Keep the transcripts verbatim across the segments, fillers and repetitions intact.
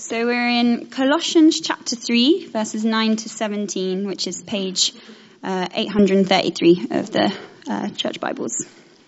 So we're in Colossians chapter three, verses nine to seventeen, which is page uh, eight hundred thirty-three of the uh, Church Bibles.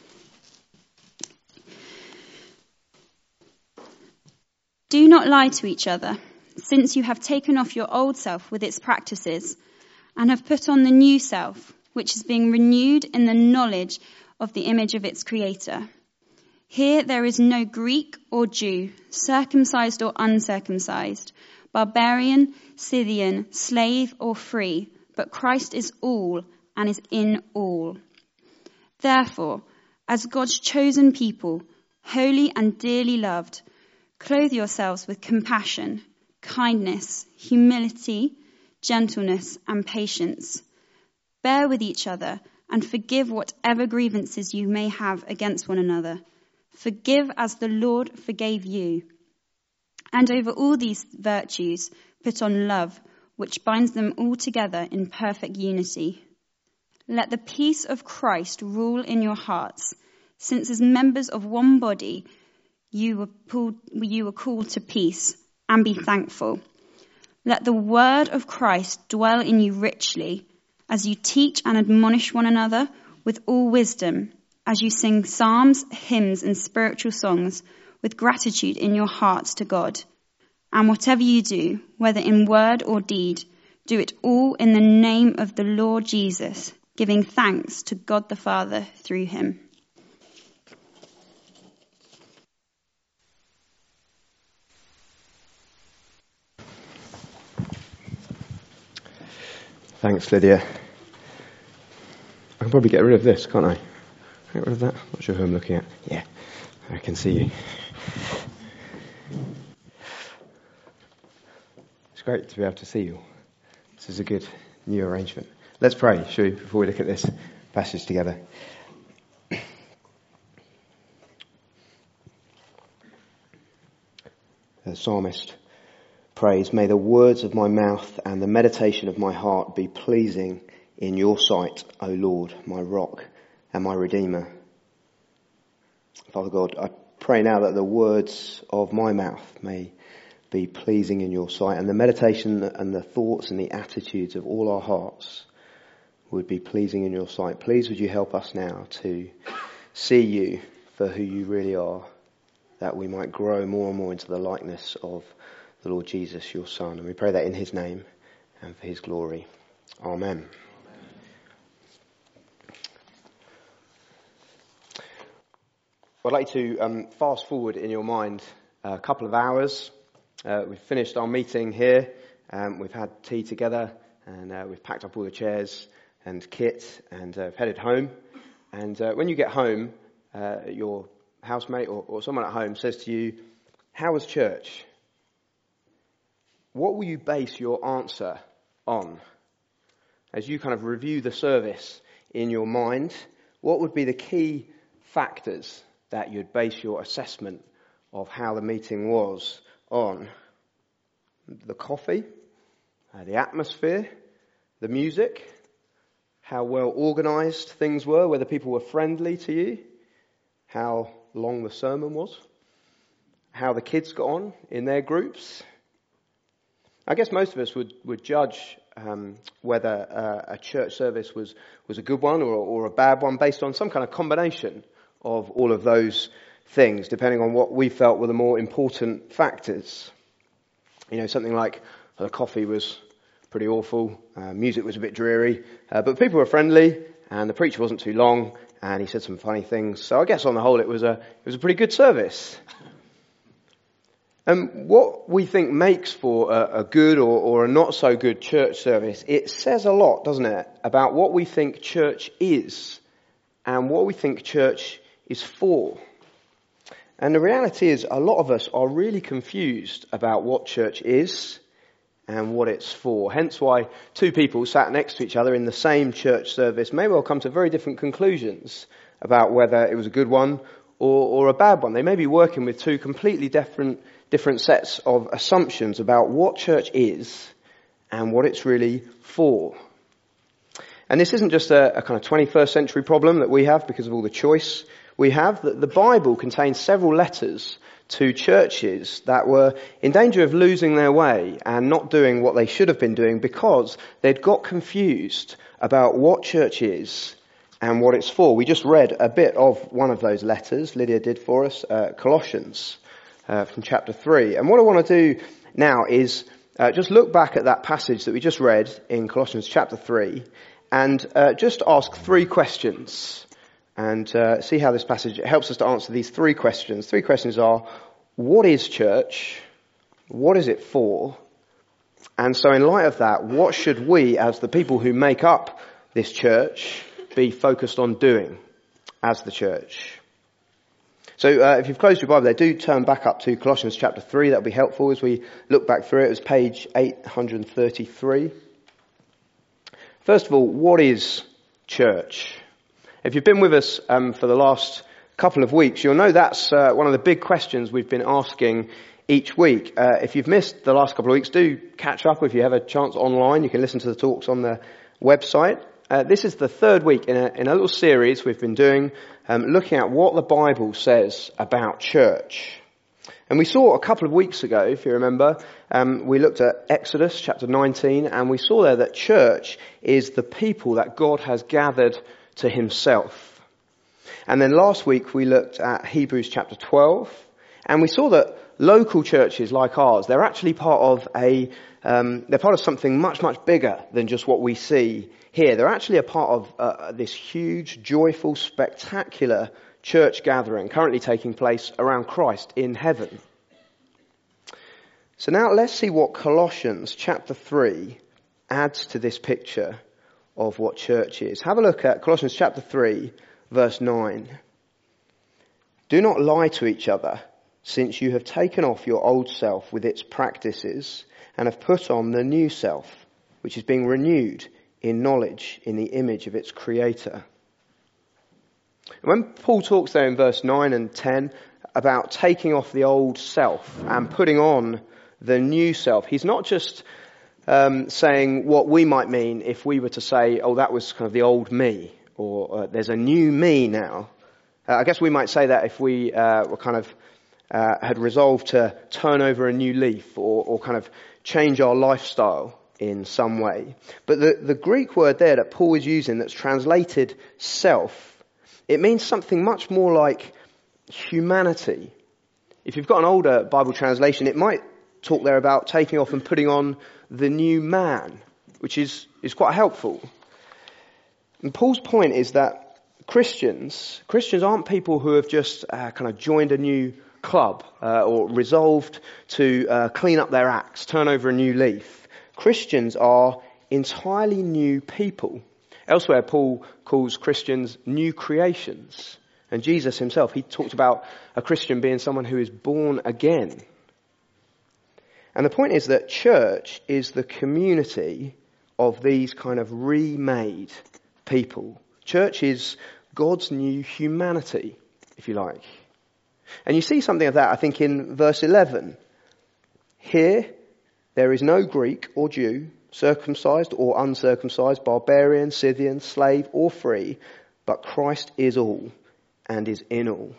Do not lie to each other, since you have taken off your old self with its practices, and have put on the new self, which is being renewed in the knowledge of the image of its creator. Here there is no Greek or Jew, circumcised or uncircumcised, barbarian, Scythian, slave or free, but Christ is all and is in all. Therefore, as God's chosen people, holy and dearly loved, clothe yourselves with compassion, kindness, humility, gentleness, and patience. Bear with each other and forgive whatever grievances you may have against one another. Forgive as the Lord forgave you. And over all these virtues, put on love, which binds them all together in perfect unity. Let the peace of Christ rule in your hearts, since as members of one body, you were, pulled, you were called to peace, and be thankful. Let the word of Christ dwell in you richly, as you teach and admonish one another with all wisdom, as you sing psalms, hymns, and spiritual songs with gratitude in your hearts to God. And whatever you do, whether in word or deed, do it all in the name of the Lord Jesus, giving thanks to God the Father through him. Thanks, Lydia. I can probably get rid of this, can't I? Get rid of that? Not sure who I'm looking at. Yeah, I can see you. It's great to be able to see you. This is a good new arrangement. Let's pray, shall we, before we look at this passage together. The psalmist prays, "May the words of my mouth and the meditation of my heart be pleasing in your sight, O Lord, my rock and my Redeemer." Father God, I pray now that the words of my mouth may be pleasing in your sight, and the meditation and the thoughts and the attitudes of all our hearts would be pleasing in your sight. Please would you help us now to see you for who you really are, that we might grow more and more into the likeness of the Lord Jesus, your Son. And we pray that in his name and for his glory. Amen. I'd like to um, fast forward in your mind a couple of hours. Uh, we've finished our meeting here. Um, we've had tea together, and uh, we've packed up all the chairs and kit, and uh, headed home. And uh, when you get home, uh, your housemate or, or someone at home says to you, "How was church?" What will you base your answer on? As you kind of review the service in your mind, what would be the key factors that you'd base your assessment of how the meeting was on? The coffee, uh, the atmosphere, the music, how well organised things were, whether people were friendly to you, how long the sermon was, how the kids got on in their groups. I guess most of us would, would judge um, whether uh, a church service was, was a good one or, or a bad one based on some kind of combination of all of those things, depending on what we felt were the more important factors. You know, something like uh, the coffee was pretty awful, uh, music was a bit dreary, uh, but people were friendly, and the preacher wasn't too long, and he said some funny things. So I guess on the whole, it was a it was a pretty good service. And um, what we think makes for a, a good or, or a not so good church service, it says a lot, doesn't it, about what we think church is and what we think church is for. And the reality is a lot of us are really confused about what church is and what it's for. Hence why two people sat next to each other in the same church service may well come to very different conclusions about whether it was a good one or, or a bad one. They may be working with two completely different different sets of assumptions about what church is and what it's really for. And this isn't just a, a kind of twenty-first century problem that we have because of all the choice we have. That the Bible contains several letters to churches that were in danger of losing their way and not doing what they should have been doing because they'd got confused about what church is and what it's for. We just read a bit of one of those letters Lydia did for us, uh, Colossians, uh, from chapter three. And what I want to do now is uh, just look back at that passage that we just read in Colossians chapter three and uh, just ask three questions. And uh, see how this passage helps us to answer these three questions. Three questions are, what is church? What is it for? And so in light of that, what should we, as the people who make up this church, be focused on doing as the church? So uh, if you've closed your Bible there, do turn back up to Colossians chapter three. That would be helpful as we look back through it. It was page eight hundred thirty-three. First of all, what is church? If you've been with us um, for the last couple of weeks, you'll know that's uh, one of the big questions we've been asking each week. Uh, if you've missed the last couple of weeks, do catch up if you have a chance online. You can listen to the talks on the website. Uh, this is the third week in a, in a little series we've been doing, um, looking at what the Bible says about church. And we saw a couple of weeks ago, if you remember, um, we looked at Exodus chapter nineteen, and we saw there that church is the people that God has gathered to himself. And then last week we looked at Hebrews chapter twelve, and we saw that local churches like ours, they're actually part of a, um, they're part of something much, much bigger than just what we see here. They're actually a part of uh, this huge, joyful, spectacular church gathering currently taking place around Christ in heaven. So now let's see what Colossians chapter three adds to this picture of what church is. Have a look at Colossians chapter three, verse nine. Do not lie to each other, since you have taken off your old self with its practices and have put on the new self, which is being renewed in knowledge in the image of its creator. When Paul talks there in verse nine and ten about taking off the old self and putting on the new self, he's not just um, saying what we might mean if we were to say, oh, that was kind of the old me, or uh, there's a new me now. Uh, I guess we might say that if we uh, were kind of uh, had resolved to turn over a new leaf or, or kind of change our lifestyle in some way. But the, the Greek word there that Paul is using that's translated self, it means something much more like humanity. If you've got an older Bible translation, it might talk there about taking off and putting on the new man, which is, is quite helpful. And Paul's point is that Christians, Christians aren't people who have just uh, kind of joined a new club uh, or resolved to uh, clean up their acts, turn over a new leaf. Christians are entirely new people. Elsewhere, Paul calls Christians new creations. And Jesus himself, he talked about a Christian being someone who is born again. And the point is that church is the community of these kind of remade people. Church is God's new humanity, if you like. And you see something of that, I think, in verse eleven. Here, there is no Greek or Jew, circumcised or uncircumcised, barbarian, Scythian, slave or free, but Christ is all and is in all.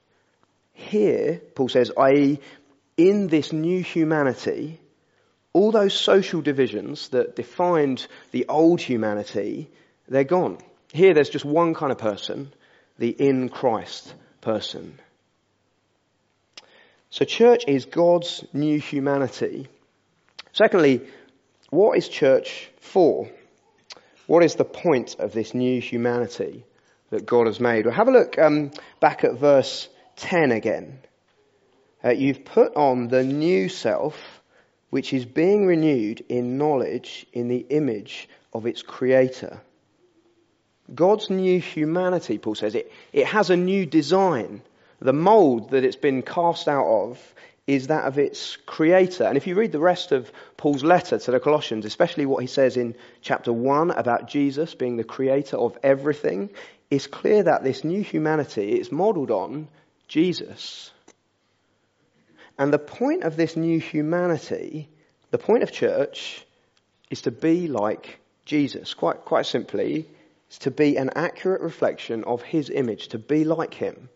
Here, Paul says, that is, in this new humanity, all those social divisions that defined the old humanity, they're gone. Here there's just one kind of person, the in Christ person. So church is God's new humanity. Secondly, what is church for? What is the point of this new humanity that God has made? Well, have a look um, back at verse ten again. Uh, you've put on the new self, which is being renewed in knowledge in the image of its creator. God's new humanity, Paul says, it, it has a new design. The mould that it's been cast out of is that of its creator. And if you read the rest of Paul's letter to the Colossians, especially what he says in chapter one about Jesus being the creator of everything, it's clear that this new humanity is modelled on Jesus. And the point of this new humanity, the point of church, is to be like Jesus. Quite, quite simply, it's to be an accurate reflection of his image, to be like him.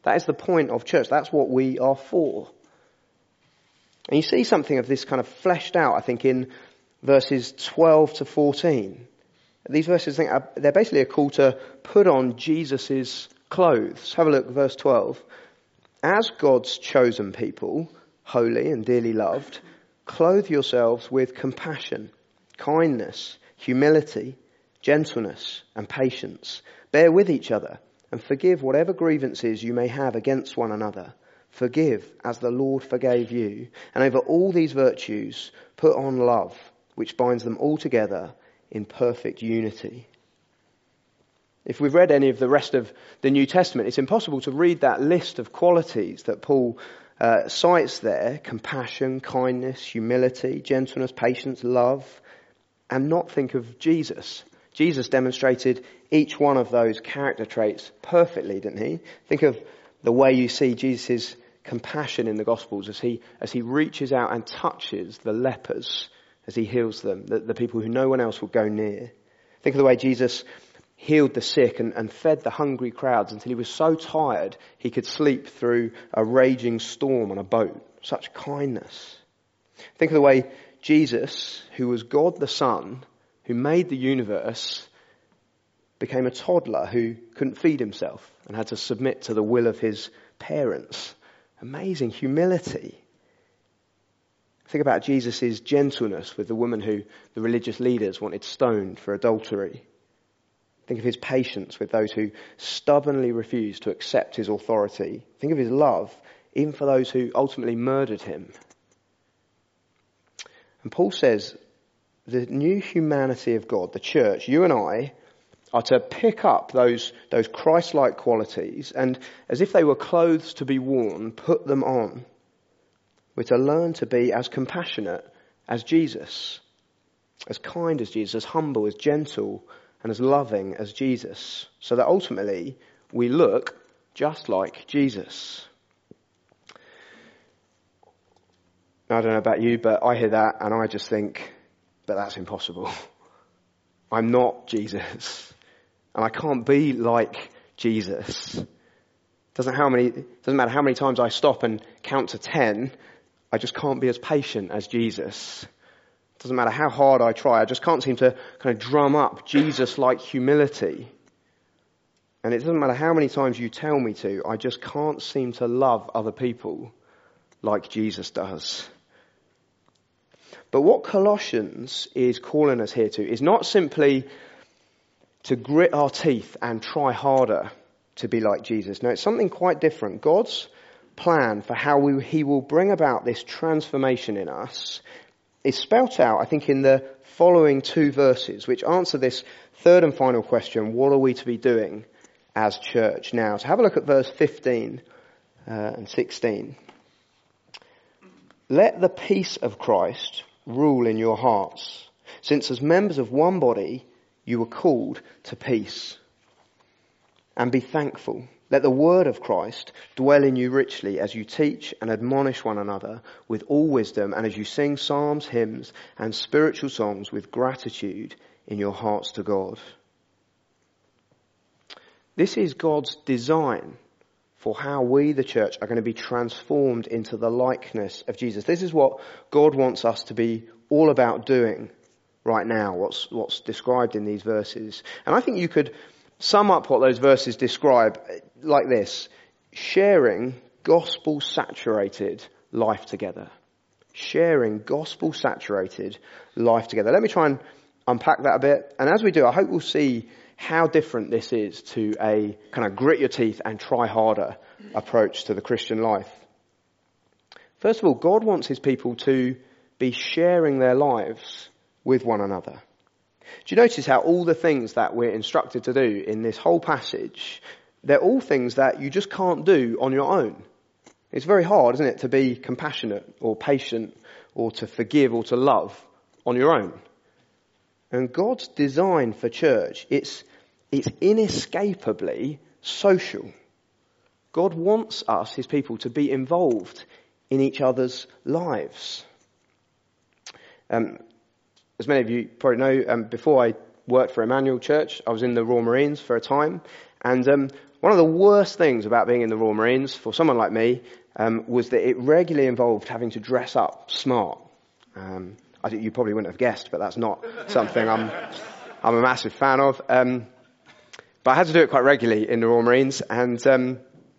That is the point of church. That's what we are for. And you see something of this kind of fleshed out, I think, in verses twelve to fourteen. These verses, I think, are, they're basically a call to put on Jesus' clothes. Have a look, verse twelve. As God's chosen people, holy and dearly loved, clothe yourselves with compassion, kindness, humility, gentleness, and patience. Bear with each other and forgive whatever grievances you may have against one another. Forgive as the Lord forgave you. And over all these virtues, put on love, which binds them all together in perfect unity. If we've read any of the rest of the New Testament, it's impossible to read that list of qualities that Paul uh, cites there: compassion, kindness, humility, gentleness, patience, love, and not think of Jesus. Jesus demonstrated each one of those character traits perfectly, didn't he? Think of the way you see Jesus' compassion in the Gospels as he as he reaches out and touches the lepers as he heals them, the, the people who no one else would go near. Think of the way Jesus healed the sick and, and fed the hungry crowds until he was so tired he could sleep through a raging storm on a boat. Such kindness. Think of the way Jesus, who was God the Son, who made the universe, became a toddler who couldn't feed himself and had to submit to the will of his parents. Amazing humility. Think about Jesus' gentleness with the woman who the religious leaders wanted stoned for adultery. Think of his patience with those who stubbornly refused to accept his authority. Think of his love, even for those who ultimately murdered him. And Paul says, the new humanity of God, the church, you and I, are to pick up those, those Christ-like qualities and, as if they were clothes to be worn, put them on. We're to learn to be as compassionate as Jesus, as kind as Jesus, as humble, as gentle, and as loving as Jesus, so that ultimately we look just like Jesus. Now, I don't know about you, but I hear that and I just think, but that's impossible. I'm not Jesus. And I can't be like Jesus. Doesn't how many doesn't matter how many times I stop and count to ten, I just can't be as patient as Jesus. Doesn't matter how hard I try, I just can't seem to kind of drum up Jesus-like humility. And it doesn't matter how many times you tell me to, I just can't seem to love other people like Jesus does. But what Colossians is calling us here to is not simply to grit our teeth and try harder to be like Jesus. No, it's something quite different. God's plan for how we, he will bring about this transformation in us is spelt out, I think, in the following two verses, which answer this third and final question: what are we to be doing as church now? So have a look at verse fifteen uh, and sixteen. Let the peace of Christ rule in your hearts, since as members of one body you were called to peace. And be thankful. Let the word of Christ dwell in you richly as you teach and admonish one another with all wisdom, and as you sing psalms, hymns, and spiritual songs with gratitude in your hearts to God. This is God's design for how we, the church, are going to be transformed into the likeness of Jesus. This is what God wants us to be all about doing right now, what's, what's described in these verses. And I think you could sum up what those verses describe like this: sharing gospel-saturated life together. Sharing gospel-saturated life together. Let me try and unpack that a bit. And as we do, I hope we'll see how different this is to a kind of grit your teeth and try harder approach to the Christian life. First of all, God wants his people to be sharing their lives with one another. Do you notice how all the things that we're instructed to do in this whole passage, they're all things that you just can't do on your own. It's very hard, isn't it, to be compassionate or patient or to forgive or to love on your own. And God's design for church, it's, it's inescapably social. God wants us, his people, to be involved in each other's lives. Um, As many of you probably know, um, before I worked for Emmanuel Church, I was in the Royal Marines for a time. And um, one of the worst things about being in the Royal Marines, for someone like me, um, was that it regularly involved having to dress up smart. Um, I think you probably wouldn't have guessed, but that's not something I'm I'm a massive fan of. Um, but I had to do it quite regularly in the Royal Marines, and um,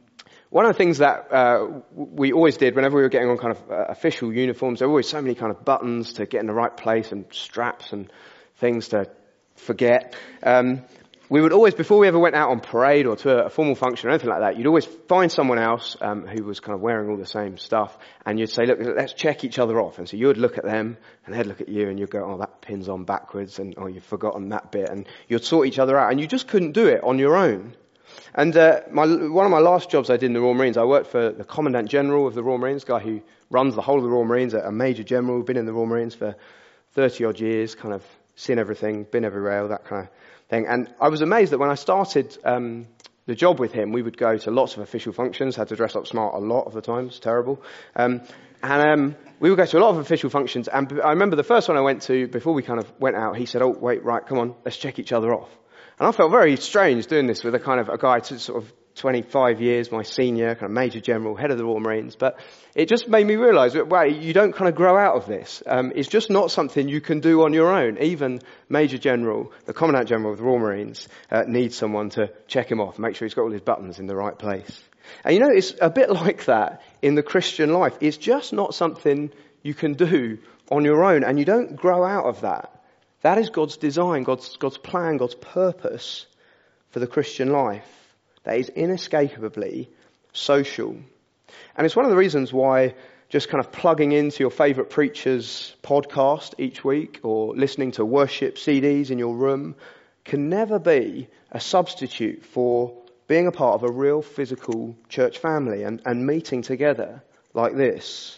one of the things that uh, we always did whenever we were getting on kind of uh, official uniforms, there were always so many kind of buttons to get in the right place and straps and things to forget. Um, we would always, before we ever went out on parade or to a, a formal function or anything like that, you'd always find someone else um, who was kind of wearing all the same stuff, and you'd say, look, let's check each other off. And so you would look at them, and they'd look at you, and you'd go, oh, that pin's on backwards, and oh, you've forgotten that bit, and you'd sort each other out, and you just couldn't do it on your own. And uh, my, one of my last jobs I did in the Royal Marines, I worked for the Commandant General of the Royal Marines, guy who runs the whole of the Royal Marines, a Major General, been in the Royal Marines for thirty odd years, kind of seen everything, been everywhere, that kind of thing. And I was amazed that when I started um, the job with him, we would go to lots of official functions, had to dress up smart a lot of the time, it's terrible. Um, and um, we would go to a lot of official functions, and I remember the first one I went to, before we kind of went out, he said, oh, wait, right, come on, let's check each other off. And I felt very strange doing this with a kind of a guy to sort of twenty-five years, my senior, kind of Major General, head of the Royal Marines. But it just made me realise that, wow, you don't kind of grow out of this. Um, it's just not something you can do on your own. Even Major General, the Commandant General of the Royal Marines, uh, needs someone to check him off, make sure he's got all his buttons in the right place. And you know, it's a bit like that in the Christian life. It's just not something you can do on your own, and you don't grow out of that. That is God's design, God's, God's plan, God's purpose for the Christian life. That is inescapably social. And it's one of the reasons why just kind of plugging into your favourite preacher's podcast each week or listening to worship C Ds in your room can never be a substitute for being a part of a real physical church family and, and meeting together like this.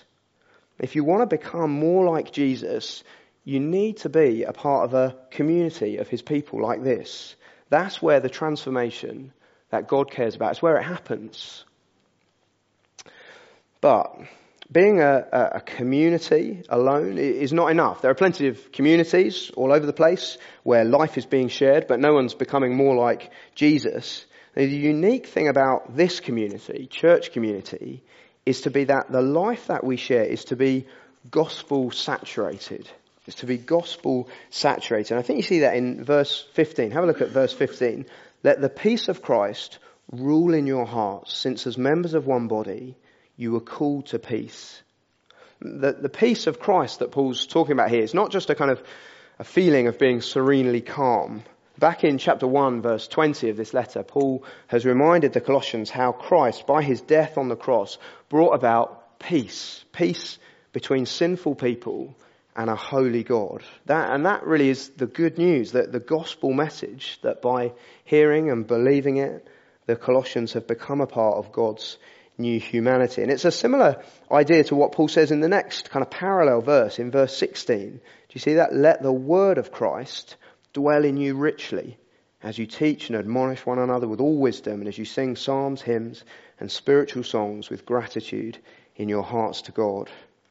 If you want to become more like Jesus, you need to be a part of a community of his people like this. That's where the transformation that God cares about, it's where it happens. But being a, a community alone is not enough. There are plenty of communities all over the place where life is being shared, but no one's becoming more like Jesus. The unique thing about this community, church community, is to be that the life that we share is to be gospel saturated. Is to be gospel saturated. And I think you see that in verse fifteen. Have a look at verse fifteen. Let the peace of Christ rule in your hearts, since as members of one body, you were called to peace. The, the peace of Christ that Paul's talking about here is not just a kind of a feeling of being serenely calm. Back in chapter one, verse twenty of this letter, Paul has reminded the Colossians how Christ, by his death on the cross, brought about peace. Peace between sinful people and a holy God. That, and that really is the good news, that the gospel message, that by hearing and believing it, the Colossians have become a part of God's new humanity. And it's a similar idea to what Paul says in the next kind of parallel verse, in verse sixteen. Do you see that? Let the word of Christ dwell in you richly, as you teach and admonish one another with all wisdom, and as you sing psalms, hymns, and spiritual songs with gratitude in your hearts to God.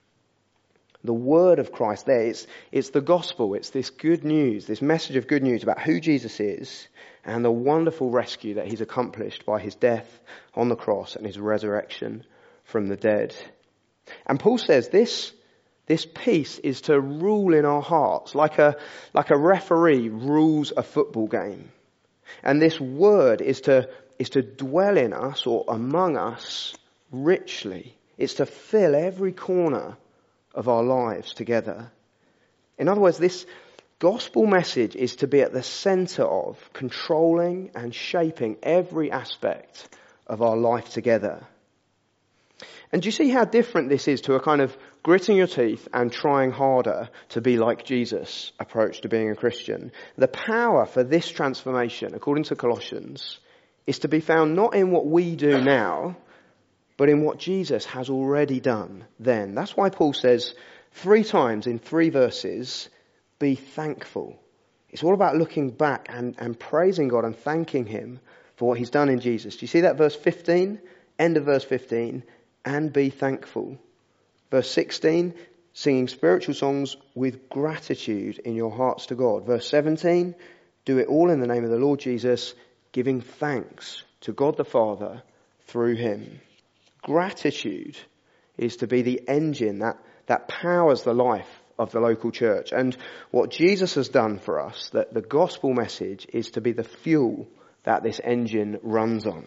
The word of Christ there, it's, it's the gospel, it's this good news, this message of good news about who Jesus is and the wonderful rescue that he's accomplished by his death on the cross and his resurrection from the dead. And Paul says this, this peace is to rule in our hearts like a, like a referee rules a football game. And this word is to, is to dwell in us or among us richly. It's to fill every corner of our lives together. In other words, this gospel message is to be at the centre of controlling and shaping every aspect of our life together. And do you see how different this is to a kind of gritting your teeth and trying harder to be like Jesus approach to being a Christian? The power for this transformation, according to Colossians, is to be found not in what we do now, but in what Jesus has already done then. That's why Paul says three times in three verses, be thankful. It's all about looking back and, and praising God and thanking him for what he's done in Jesus. Do you see that? Verse fifteen, end of verse fifteen, and be thankful. Verse sixteen, singing spiritual songs with gratitude in your hearts to God. Verse seventeen, do it all in the name of the Lord Jesus, giving thanks to God the Father through him. Gratitude is to be the engine that, that powers the life of the local church. And what Jesus has done for us, that the gospel message is to be the fuel that this engine runs on.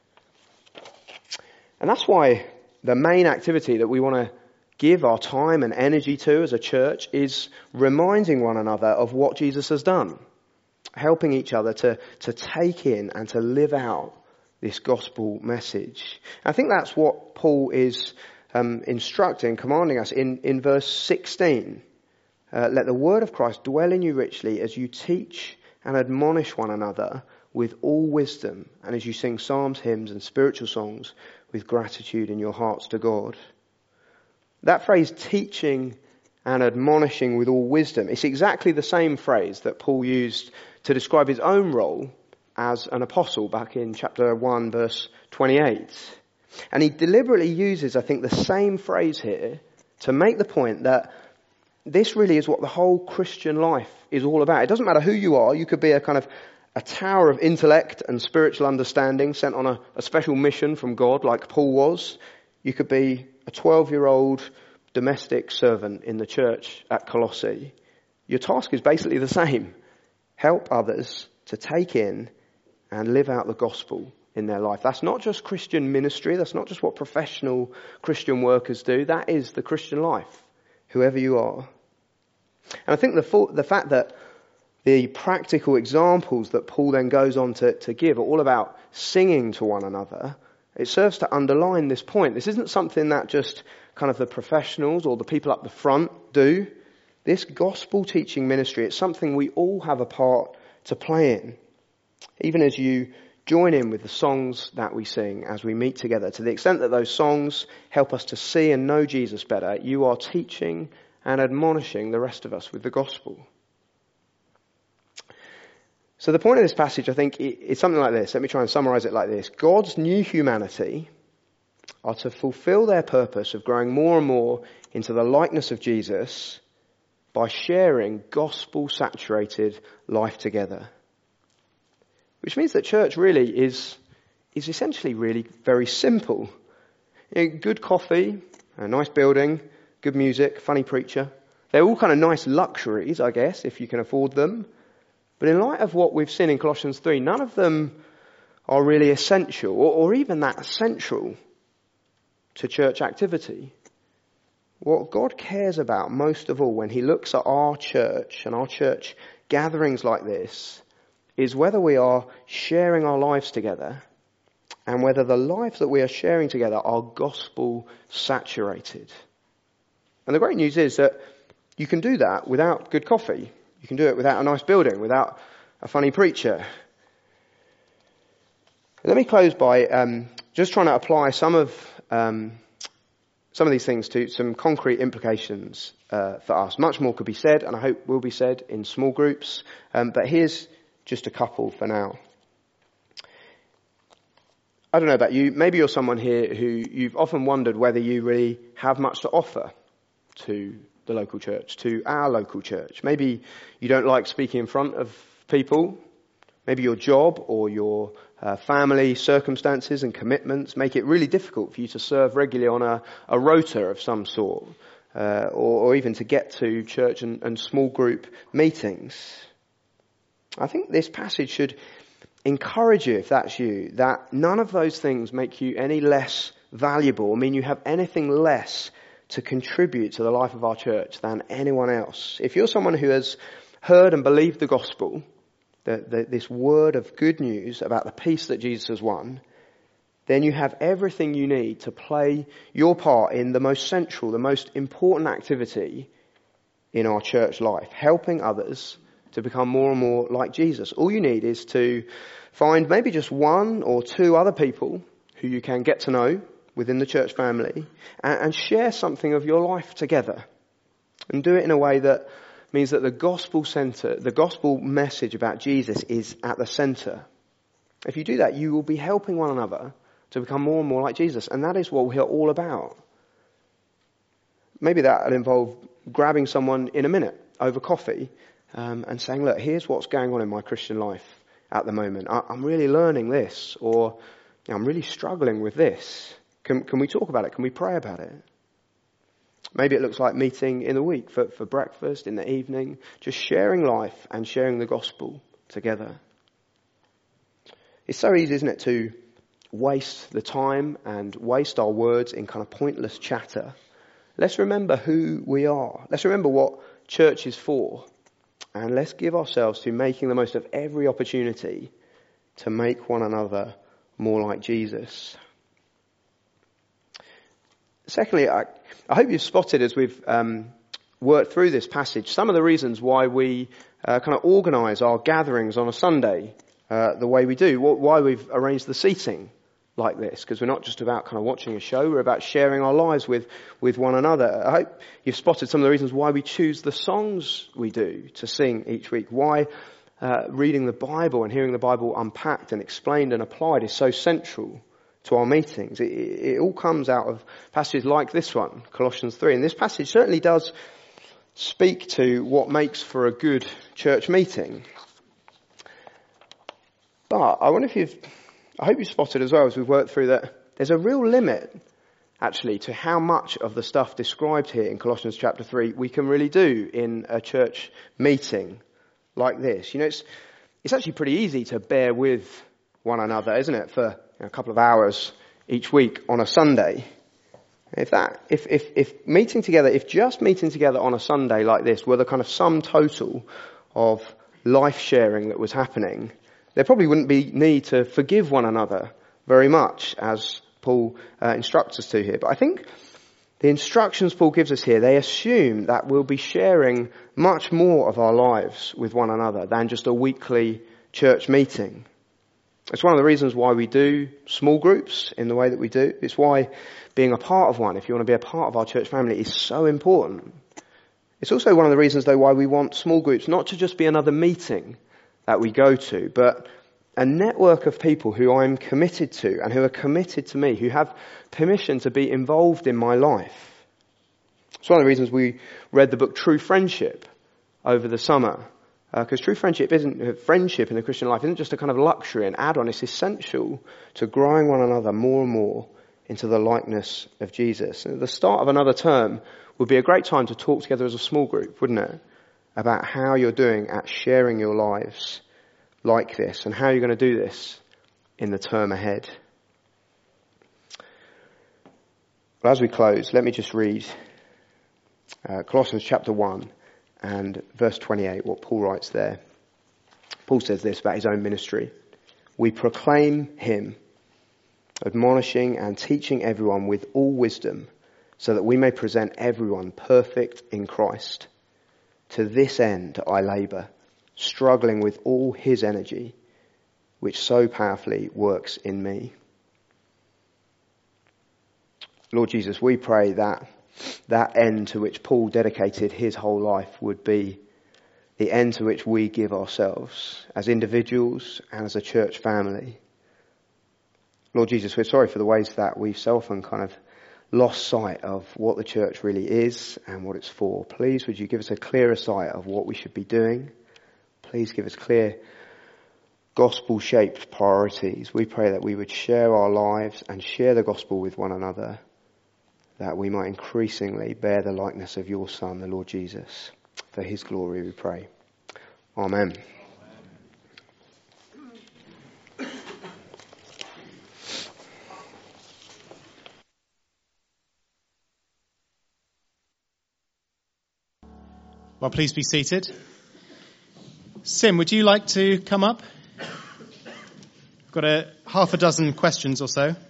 And that's why the main activity that we want to give our time and energy to as a church is reminding one another of what Jesus has done. Helping each other to, to take in and to live out this gospel message. I think that's what Paul is um, instructing, commanding us in, in verse sixteen. Uh, Let the word of Christ dwell in you richly as you teach and admonish one another with all wisdom, and as you sing psalms, hymns and spiritual songs with gratitude in your hearts to God. That phrase, teaching and admonishing with all wisdom, it's exactly the same phrase that Paul used to describe his own role as an apostle back in chapter one, verse twenty-eight. And he deliberately uses, I think, the same phrase here to make the point that this really is what the whole Christian life is all about. It doesn't matter who you are. You could be a kind of a tower of intellect and spiritual understanding sent on a, a special mission from God like Paul was. You could be a twelve-year-old domestic servant in the church at Colossae. Your task is basically the same. Help others to take in and live out the gospel in their life. That's not just Christian ministry. That's not just what professional Christian workers do. That is the Christian life, whoever you are. And I think the, the fact that the practical examples that Paul then goes on to, to give are all about singing to one another. It serves to underline this point. This isn't something that just kind of the professionals or the people up the front do. This gospel teaching ministry, it's something we all have a part to play in. Even as you join in with the songs that we sing as we meet together, to the extent that those songs help us to see and know Jesus better, you are teaching and admonishing the rest of us with the gospel. So the point of this passage, I think, is something like this. Let me try and summarize it like this. God's new humanity are to fulfill their purpose of growing more and more into the likeness of Jesus by sharing gospel-saturated life together. Which means that church really is, is essentially really very simple. You know, good coffee, a nice building, good music, funny preacher. They're all kind of nice luxuries, I guess, if you can afford them. But in light of what we've seen in Colossians three, none of them are really essential or, or even that central to church activity. What God cares about most of all when he looks at our church and our church gatherings like this is whether we are sharing our lives together and whether the lives that we are sharing together are gospel saturated. And the great news is that you can do that without good coffee. You can do it without a nice building, without a funny preacher. Let me close by um, just trying to apply some of um, some of these things to some concrete implications uh, for us. Much more could be said, and I hope will be said in small groups. Um, but here's just a couple for now. I don't know about you. Maybe you're someone here who you've often wondered whether you really have much to offer to the local church, to our local church. Maybe you don't like speaking in front of people. Maybe your job or your uh, family circumstances and commitments make it really difficult for you to serve regularly on a, a rota of some sort, uh, or, or even to get to church and, and small group meetings. I think this passage should encourage you, if that's you, that none of those things make you any less valuable or mean you have anything less to contribute to the life of our church than anyone else. If you're someone who has heard and believed the gospel, the, the, this word of good news about the peace that Jesus has won, then you have everything you need to play your part in the most central, the most important activity in our church life, helping others to become more and more like Jesus. All you need is to find maybe just one or two other people who you can get to know within the church family and, and share something of your life together. And do it in a way that means that the gospel center, the gospel message about Jesus is at the center. If you do that, you will be helping one another to become more and more like Jesus. And that is what we're all about. Maybe that will involve grabbing someone in a minute over coffee um, and saying, look, here's what's going on in my Christian life. at the moment. I, I'm really learning this, or you know, I'm really struggling with this. Can, can we talk about it? Can we pray about it? Maybe it looks like meeting in the week for, for breakfast, in the evening, just sharing life and sharing the gospel together. It's so easy, isn't it, to waste the time and waste our words in kind of pointless chatter. Let's remember who we are. Let's remember what church is for. And let's give ourselves to making the most of every opportunity to make one another more like Jesus. Secondly, I, I hope you've spotted as we've um, worked through this passage some of the reasons why we uh, kind of organise our gatherings on a Sunday uh, the way we do, why we've arranged the seating like this, because we're not just about kind of watching a show, we're about sharing our lives with, with one another. I hope you've spotted some of the reasons why we choose the songs we do to sing each week, why uh, reading the Bible and hearing the Bible unpacked and explained and applied is so central to our meetings. It, it all comes out of passages like this one, Colossians three. And this passage certainly does speak to what makes for a good church meeting. But I wonder if you've, I hope you've spotted as well as we've worked through that there's a real limit actually to how much of the stuff described here in Colossians chapter three we can really do in a church meeting like this. You know, it's, it's actually pretty easy to bear with one another, isn't it, for a couple of hours each week on a Sunday. If that, if, if, if meeting together, if just meeting together on a Sunday like this were the kind of sum total of life sharing that was happening, there probably wouldn't be need to forgive one another very much, as Paul uh, instructs us to here. But I think the instructions Paul gives us here, they assume that we'll be sharing much more of our lives with one another than just a weekly church meeting. It's one of the reasons why we do small groups in the way that we do. It's why being a part of one, if you want to be a part of our church family, is so important. It's also one of the reasons, though, why we want small groups not to just be another meeting that we go to, but a network of people who I'm committed to and who are committed to me, who have permission to be involved in my life. It's one of the reasons we read the book True Friendship over the summer. Because uh, true friendship isn't uh, friendship in the Christian life isn't just a kind of luxury, an add-on. It's essential to growing one another more and more into the likeness of Jesus. And at the start of another term would be a great time to talk together as a small group, wouldn't it? About how you're doing at sharing your lives like this and how you're going to do this in the term ahead. But as we close, let me just read uh, Colossians chapter one. And verse twenty-eight, what Paul writes there. Paul says this about his own ministry. We proclaim him, admonishing and teaching everyone with all wisdom, so that we may present everyone perfect in Christ. To this end I labour, struggling with all his energy, which so powerfully works in me. Lord Jesus, we pray that that end to which Paul dedicated his whole life would be the end to which we give ourselves as individuals and as a church family. Lord Jesus, we're sorry for the ways that we've so often kind of lost sight of what the church really is and what it's for. Please, would you give us a clearer sight of what we should be doing? Please give us clear gospel-shaped priorities. We pray that we would share our lives and share the gospel with one another, that we might increasingly bear the likeness of your Son, the Lord Jesus. For his glory we pray. Amen. Well, please be seated. Sim, would you like to come up? I've got a half a dozen questions or so.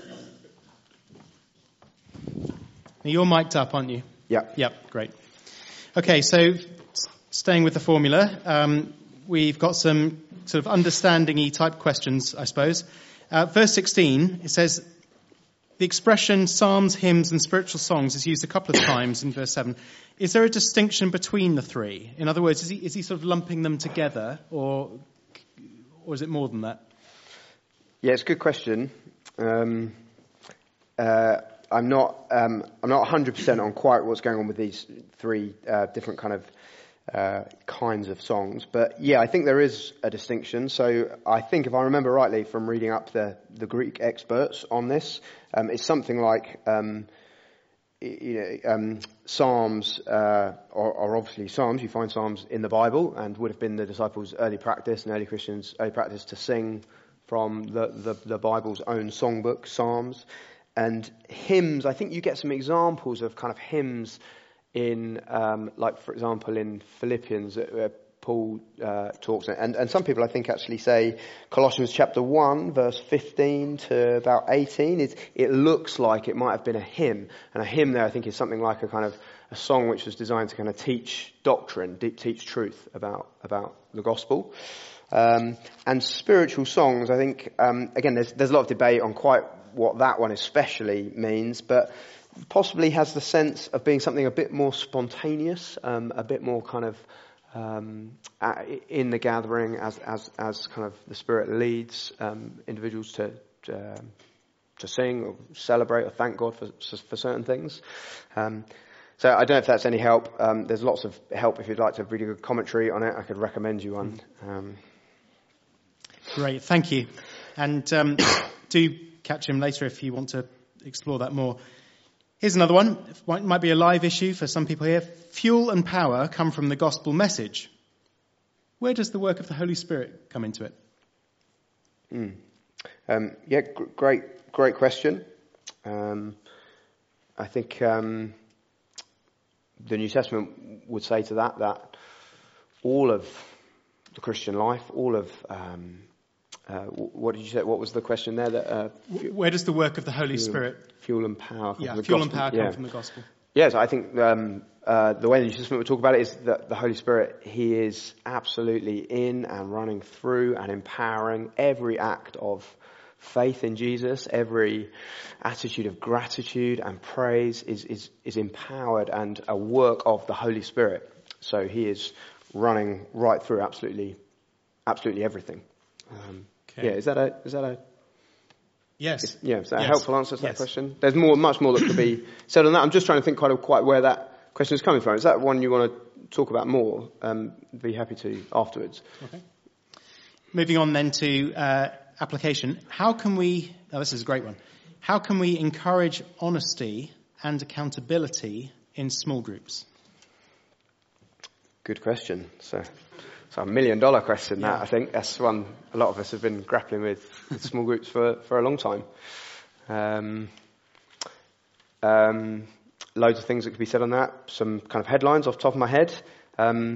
You're mic'd up, aren't you? Yep. Yep, great. Okay, so staying with the formula, um, we've got some sort of understanding-y type questions, I suppose. Uh, verse sixteen, it says, the expression psalms, hymns and spiritual songs is used a couple of times in verse seven. Is there a distinction between the three? In other words, is he, is he sort of lumping them together, or or is it more than that? Yeah, it's a good question. Um, uh, I'm not um, I'm not one hundred percent on quite what's going on with these three uh, different kind of uh, kinds of songs. But yeah, I think there is a distinction. So I think if I remember rightly from reading up the, the Greek experts on this, um, it's something like, um, you know, um, Psalms uh, are, are obviously Psalms. You find Psalms in the Bible, and would have been the disciples' early practice and early Christians' early practice to sing from the, the, the Bible's own songbook, Psalms. And hymns, I think you get some examples of kind of hymns in, um, like, for example, in Philippians, where Paul uh, talks, and, and some people I think actually say Colossians chapter one, verse fifteen to about eighteen, it, it looks like it might have been a hymn. And a hymn there I think is something like a kind of a song which was designed to kind of teach doctrine, teach truth about, about the gospel. Um, and spiritual songs, I think, um, again, there's, there's a lot of debate on quite what that one especially means, but possibly has the sense of being something a bit more spontaneous, um, a bit more kind of um, in the gathering as, as, as kind of the Spirit leads um, individuals to, to to sing or celebrate or thank God for for certain things. Um, so I don't know if that's any help. Um, there's lots of help if you'd like to read a good commentary on it. I could recommend you one. Um, Great, thank you. And um, do catch him later if you want to explore that more. Here's another one. It might be a live issue for some people here. Fuel and power come from the gospel message. Where does the work of the Holy Spirit come into it? Mm. Um, yeah, g- great, great question. Um, I think um, the New Testament would say to that that all of the Christian life, all of um, Uh, what did you say? What was the question there? That uh, where does the work of the Holy fuel, Spirit, fuel and power, come yeah, from the fuel gospel? and power come yeah. from the gospel? Yes, I think um, uh, the way the New Testament would talk about it is that the Holy Spirit, He is absolutely in and running through and empowering every act of faith in Jesus. Every attitude of gratitude and praise is is is empowered and a work of the Holy Spirit. So He is running right through absolutely, absolutely everything. Um, Okay. Yeah, is that a is that a yes? Is, yeah, is that yes. a helpful answer to that yes. question? There's more, much more that could be said on that. I'm just trying to think kind of quite where that question is coming from. Is that one you want to talk about more? Um, be happy to afterwards. Okay. Moving on then to uh, application. How can we? Oh, this is a great one. How can we encourage honesty and accountability in small groups? Good question. So. It's a million dollar question, that, yeah. I think. That's one a lot of us have been grappling with, with small groups for, for a long time. Um, um, loads of things that could be said on that. Some kind of headlines off the top of my head. Um,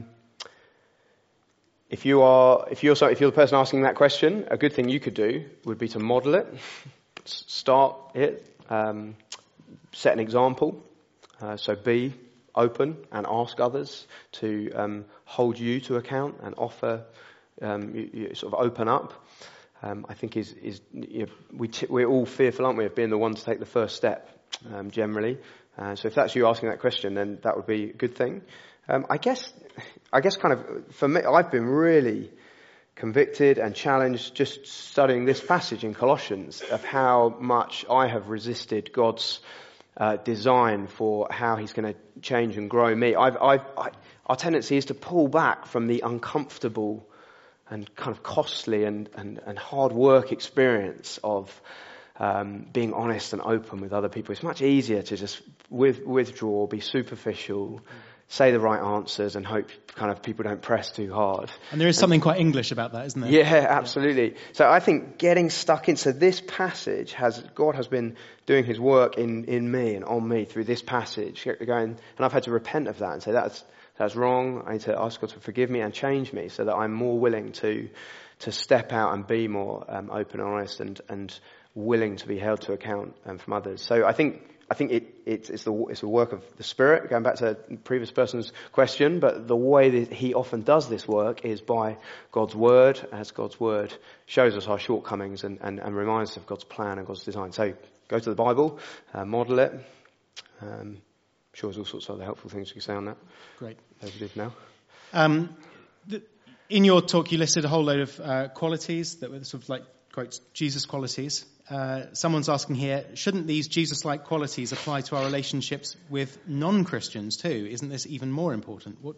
if you are, if you're, if you're the person asking that question, a good thing you could do would be to model it, start it, um, set an example. Uh, so be open and ask others to um, hold you to account and offer, um, you, you sort of open up. Um, I think is is you know, we t- we're all fearful, aren't we, of being the one to take the first step um, generally. Uh, so if that's you asking that question, then that would be a good thing. Um, I guess I guess kind of for me, I've been really convicted and challenged just studying this passage in Colossians of how much I have resisted God's Uh, design for how He's going to change and grow me. I've, I've, I, our tendency is to pull back from the uncomfortable and kind of costly and, and, and hard work experience of um, being honest and open with other people. It's much easier to just with, withdraw, be superficial, mm. say the right answers and hope kind of people don't press too hard. And there is something and, quite English about that, isn't there? Yeah, absolutely. Yeah. So I think getting stuck into this passage has, God has been doing His work in, in me and on me through this passage, going, and I've had to repent of that and say that's that's wrong. I need to ask God to forgive me and change me so that I'm more willing to to step out and be more um, open and honest and and willing to be held to account um, from others. So I think I think it it's, it's the it's the work of the Spirit. Going back to the previous person's question, but the way that He often does this work is by God's Word, as God's Word shows us our shortcomings and and, and reminds us of God's plan and God's design. So. Go to the Bible, uh, model it. Um, I'm sure there's all sorts of other helpful things you can say on that. Great. As we did now. Um, the, in your talk, you listed a whole load of uh, qualities that were sort of like, quote, Jesus qualities. Uh, someone's asking here, shouldn't these Jesus-like qualities apply to our relationships with non-Christians too? Isn't this even more important? What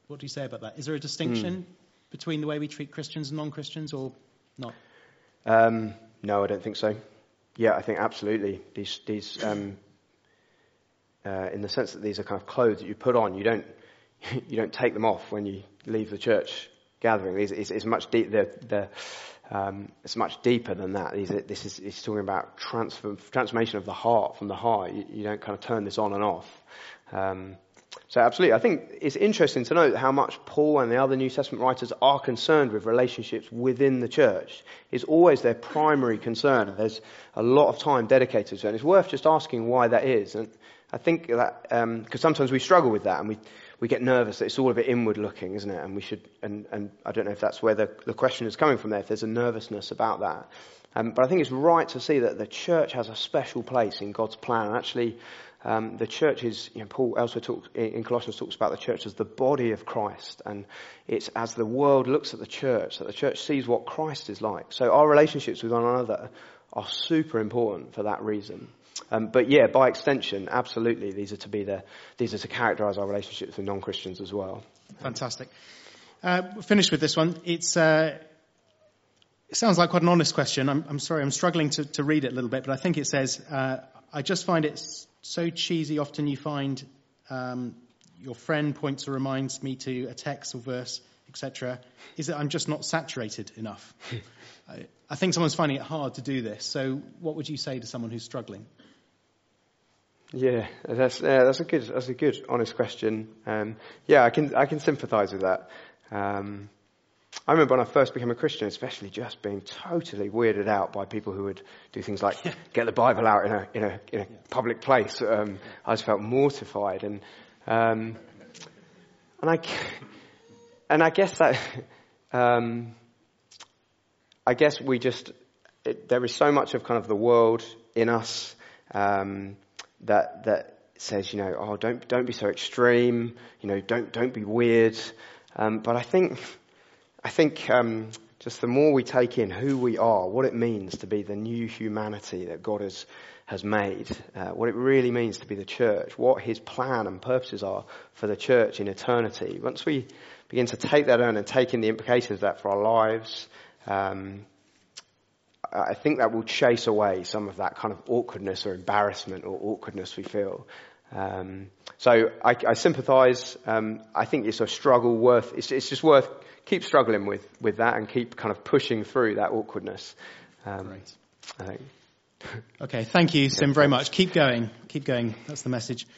What do you say about that? Is there a distinction mm. between the way we treat Christians and non-Christians, or not? Um, no, I don't think so. Yeah, I think absolutely. These, these, um, uh, in the sense that these are kind of clothes that you put on, you don't, you don't take them off when you leave the church gathering. It's, it's, it's much deep. The, the, um, it's much deeper than that. These, this is it's talking about transform, transformation of the heart from the heart. You, you don't kind of turn this on and off. Um, So absolutely, I think it's interesting to note how much Paul and the other New Testament writers are concerned with relationships within the church. It's always their primary concern. There's a lot of time dedicated to it, and it's worth just asking why that is. And I think that, because um, sometimes we struggle with that, and we we get nervous that it's all a bit inward looking, isn't it? And we should, and, and I don't know if that's where the, the question is coming from there, if there's a nervousness about that. Um, but I think it's right to see that the church has a special place in God's plan. And actually, Um, the church is, you know, Paul elsewhere talks, in Colossians talks about the church as the body of Christ. And it's as the world looks at the church, that the church sees what Christ is like. So our relationships with one another are super important for that reason. Um, but yeah, by extension, absolutely, these are to be the, these are to characterize our relationships with non-Christians as well. Fantastic. Uh, we'll finish with this one. It's, uh, it sounds like quite an honest question. I'm, I'm sorry, I'm struggling to, to read it a little bit, but I think it says, uh, I just find it so cheesy. Often you find um, your friend points or reminds me to a text or verse, et cetera. Is that I'm just not saturated enough? I, I think someone's finding it hard to do this. So, what would you say to someone who's struggling? Yeah, that's yeah, that's a good that's a good honest question. Um, yeah, I can I can sympathise with that. Um, I remember when I first became a Christian, especially just being totally weirded out by people who would do things like yeah. get the Bible out in a in a in a yeah. public place. Um, I just felt mortified, and um, and I and I guess that um, I guess we just it, there is so much of kind of the world in us um, that that says, you know, oh, don't don't be so extreme, you know, don't don't be weird. Um, but I think. I think um, just the more we take in who we are, what it means to be the new humanity that God has has made, uh, what it really means to be the church, what his plan and purposes are for the church in eternity. Once we begin to take that on and take in the implications of that for our lives, um, I think that will chase away some of that kind of awkwardness or embarrassment or awkwardness we feel. Um, so I, I sympathise. Um, I think it's a struggle worth. It's, it's just worth keep struggling with with that and keep kind of pushing through that awkwardness. Um, Great. I think. Okay, thank you, Sim, very much. Keep going. Keep going. That's the message.